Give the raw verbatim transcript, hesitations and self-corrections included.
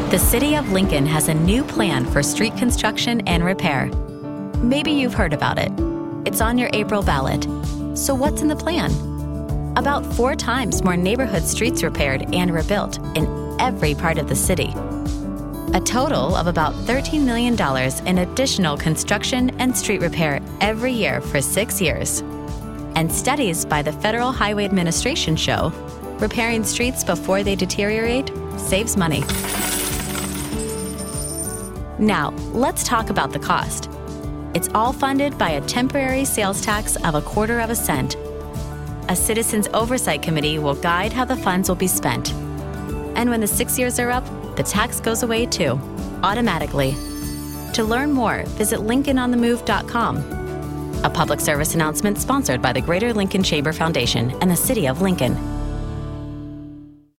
The City of Lincoln has a new plan for street construction and repair. Maybe you've heard about it. It's on your April ballot. So what's in the plan? About four times more neighborhood streets repaired and rebuilt in every part of the city. A total of about thirteen million dollars in additional construction and street repair every year for six years. And studies by the Federal Highway Administration show repairing streets before they deteriorate saves money. Now, let's talk about the cost. It's all funded by a temporary sales tax of a quarter of a cent. A Citizens Oversight Committee will guide how the funds will be spent. And when the six years are up, the tax goes away too, automatically. To learn more, visit Lincoln on the move dot com. A public service announcement sponsored by the Greater Lincoln Chamber Foundation and the City of Lincoln.